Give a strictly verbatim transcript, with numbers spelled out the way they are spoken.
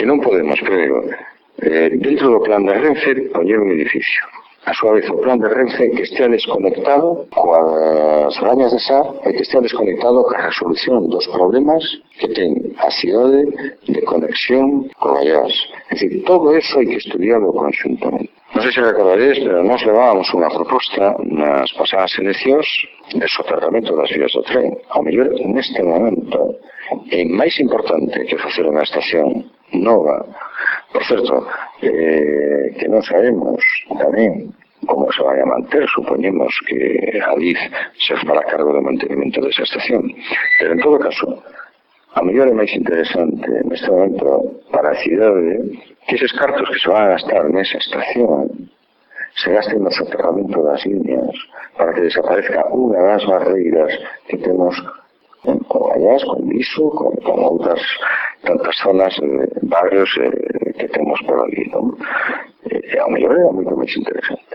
que non podemos, pero eh, dentro do plan de Renfe poñer un edificio. A súa vez, o plan de Renfe que estea desconectado coas rañas de Sar e que estea desconectado coa resolución dos problemas que ten a cidade de conexión con Allás. É dicir, todo eso hai que estudiarlo conjuntamente. Non sei se recordaréis, pero nós levábamos unha proposta nas pasadas eleccións de soterramento das vías do tren. Ao mellor, neste momento, é máis importante que facer unha estación nova. Por certo, eh, que non sabemos tamén como se vai a manter, supoñemos que a D I F se fará cargo do mantenimento desa estación. Pero en todo caso, a mellor é máis interesante neste momento para a cidade que eses cartos que se van a gastar nesa estación se gasten no soterramento das líneas para que desaparezca unha das barreiras que temos con Allás, con Viso, con, con outras tantas zonas, eh, barrios eh, que temos por ali, non? Eh, a mellor é moito máis interesante.